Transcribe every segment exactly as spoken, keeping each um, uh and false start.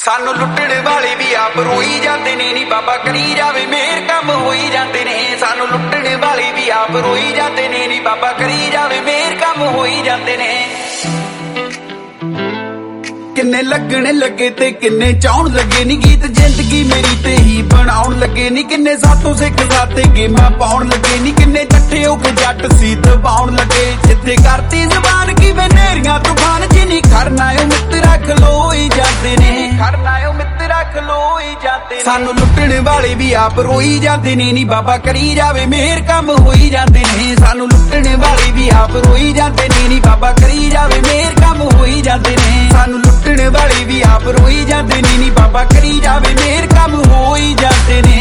सानू लुट्टण वाले भी आप रोई जाते ने नी बाबा करी जावे मेहर कम होई जाते ने। सानू लुट्टण वाले भी आप रोई जाते ने नी बाबा करी जावे मेहर कम होई जाते ने। किन्ने लगने लगे ते किन्ने चाउण लगे नी गीत जिंदगी मेरी ते ही बनाउण लगे नी। किन्ने सातों सिख साते गेमां पाउण लगे नी। किन्ने जट्टे हो के जट सी दबाउण लगे। जिथे करती जबान की वे नेरियां तूफान जिनी खरना ओ मित्रा खलोई जाते ने। खरना ओ मित्रा खलोई जाते। सानू लुट्टण वाले भी आप रोई जाते ने नी बाबा करी जावे मेहर कम होई जाते ने। सानू लुट्टण वाले भी आप रोई जाते ने नी बाबा करी जावे मेहर कम होई जाते ने। सानू लुट्टण वाले भी आप रोई जाते ने नी बाबा करी जावे मेहर कम होई जाते ने।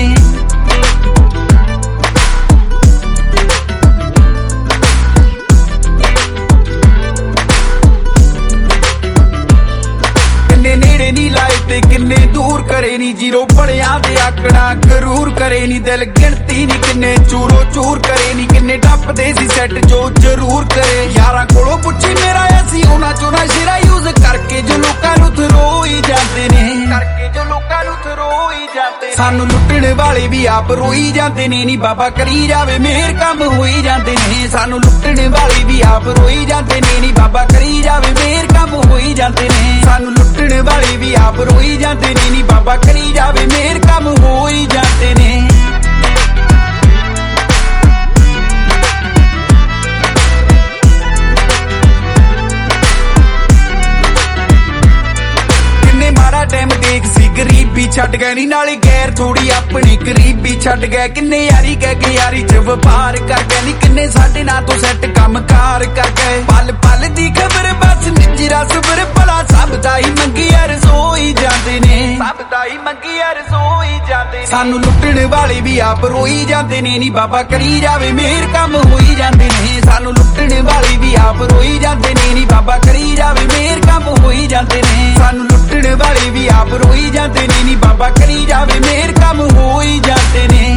किन्ने नेड़े नी लाए ते किन्ने दूर करे नी। जीरो पड़िया दे आकड़ा गरूर करे नी। दिल गिनती नी किन्ने चूरो चूर करे नी। किन्ने टपदे सी सैट जो जरूर करे। यारां कोलों पुछी मेरा ऐसी होना चोना शेरा यूज करके जो लोकां नूं थरोई जाते ने। करके जो लोकां नूं थरोई जाते। सानू लुट्टण वाले भी आप रोई जाते ने नी बाबा करी जावे मेहर कम होई जाते ने। सानू लुट्टण वाले भी आप रोई जाते ने नी बाबा करी जावे मेहर कम होई जाते ने। सानू लुट्टण वाले भी आप रोई जाते ने नी बाबा करी जावे मेहर कम होई जाते ने। टाइम देख सी गरीबी छट गए नी नाले गैर थोड़ी अपनी गरीबी छट गए। किन्ने यारी कह के यारी च व्यापार कर गए नी। किन्ने साडे नाल तो सैट कम कार कर गए। पल पल दी खबर बस निजरा सबर भला सब दा ही मंगी रसोई जाते ने। सब दा ही मंगी रसोई जाते। सानू लुट्टण वाले भी आप रोई जाते ने नी बाबा करी जावे मेहर कम होई जाते ने। सानू लुट्टण वाले भी आप रोई जाते ने नी बाबा करी जावे मेहर कम होई जाते ने। सानू लुट्टण वाले भी आप रोई जाते ने नी बाबा करी जावे मेहर कम होई जाते ने।